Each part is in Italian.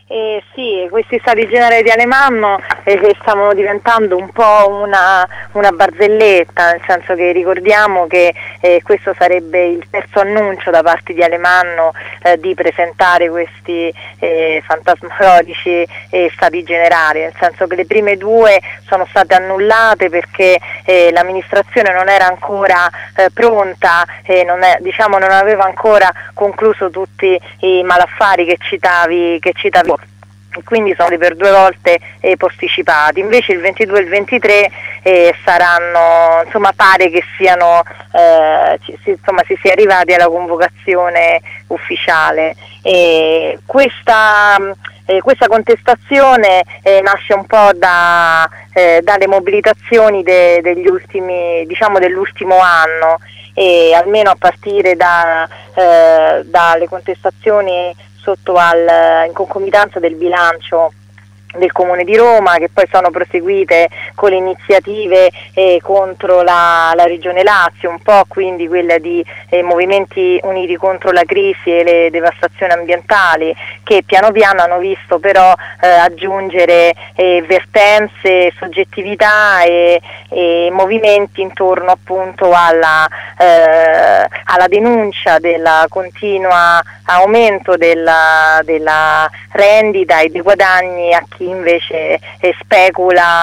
Sì, questi stati generali di Alemanno che stavano diventando un po' una barzelletta, nel senso che ricordiamo che questo sarebbe il terzo annuncio da parte di Alemanno di presentare questi fantasmagorici stati generali, nel senso che le prime due sono state annullate perché l'amministrazione non era ancora pronta, non aveva ancora concluso tutti i malaffari che citavi. Quindi sono per 2 volte posticipati. Invece il 22 e il 23 saranno, pare che siano si sia arrivati alla convocazione ufficiale. Questa contestazione nasce un po' dalle mobilitazioni dell'ultimo anno, e almeno a partire dalle contestazioni in concomitanza del bilancio del Comune di Roma, che poi sono proseguite con le iniziative contro la Regione Lazio, un po' quindi quella di Movimenti Uniti contro la crisi e le devastazioni ambientali, che piano piano hanno visto però aggiungere vertenze, soggettività e movimenti intorno appunto alla denuncia del continuo aumento della rendita e dei guadagni a chi invece specula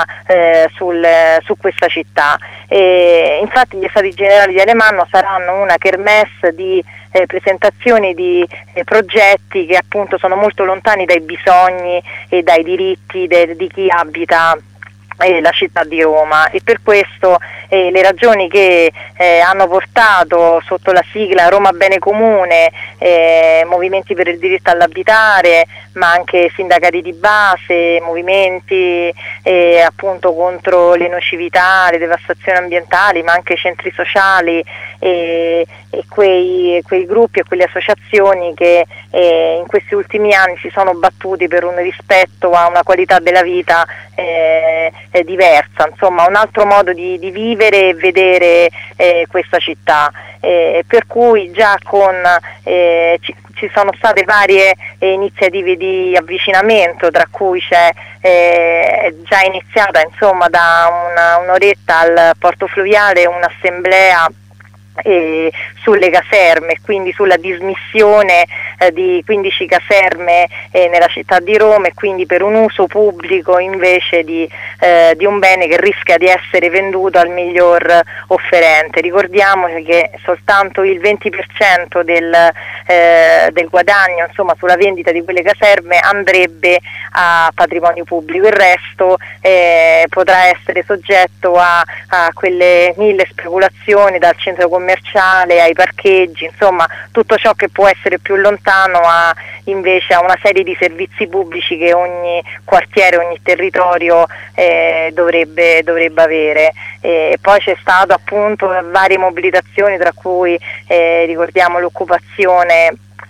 su questa città. Infatti gli Stati Generali di Alemanno saranno una kermesse di presentazioni di progetti che appunto sono molto lontani dai bisogni e dai diritti di chi abita la città di Roma, e per questo le ragioni che hanno portato sotto la sigla Roma Bene Comune movimenti per il diritto all'abitare, ma anche sindacati di base, movimenti appunto contro le nocività, le devastazioni ambientali, ma anche centri sociali e quei gruppi e quelle associazioni che in questi ultimi anni si sono battuti per un rispetto a una qualità della vita diversa, un altro modo di vivere e vedere questa città, per cui già ci sono state varie iniziative di avvicinamento, tra cui c'è già iniziata da un'oretta al Porto Fluviale un'assemblea sulle caserme, quindi sulla dismissione di 15 caserme nella città di Roma, e quindi per un uso pubblico invece di un bene che rischia di essere venduto al miglior offerente. Ricordiamoci che soltanto il 20% del guadagno sulla vendita di quelle caserme andrebbe a patrimonio pubblico, il resto potrà essere soggetto a quelle 1000 speculazioni, dal centro commerciale ai parcheggi, tutto ciò che può essere più lontano invece a una serie di servizi pubblici che ogni quartiere, ogni territorio dovrebbe avere. Poi c'è stato appunto varie mobilitazioni, tra cui ricordiamo l'occupazione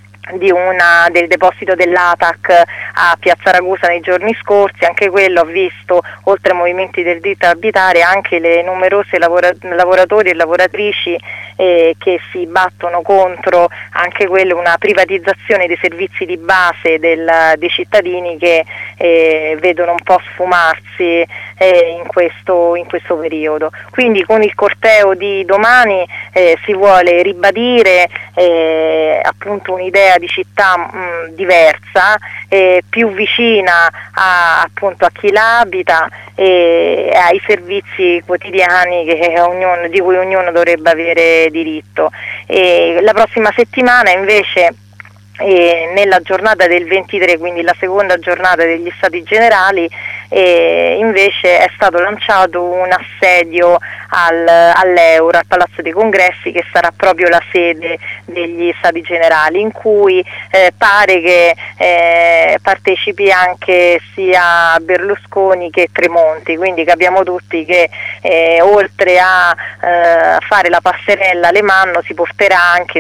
del deposito dell'ATAC a Piazza Ragusa nei giorni scorsi. Anche quello ha visto, oltre ai movimenti del diritto ad abitare, anche le numerose lavoratori e lavoratrici che si battono contro anche quello, una privatizzazione dei servizi di base dei cittadini che vedono un po' sfumarsi in questo periodo. Quindi con il corteo di domani si vuole ribadire appunto un'idea di città diversa, più vicina appunto a chi la abita e ai servizi quotidiani di cui ognuno dovrebbe avere diritto. La prossima settimana invece, nella giornata del 23, quindi la seconda giornata degli Stati Generali, invece è stato lanciato un assedio all'Euro, al Palazzo dei Congressi, che sarà proprio la sede degli Stati Generali, in cui pare che partecipi anche sia Berlusconi che Tremonti, quindi capiamo tutti che oltre a fare la passerella Alemanno si porterà anche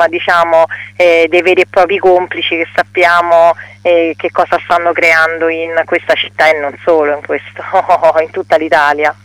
dei veri e propri complici che sappiamo che cosa stanno creando in questa città e non solo, in tutta l'Italia.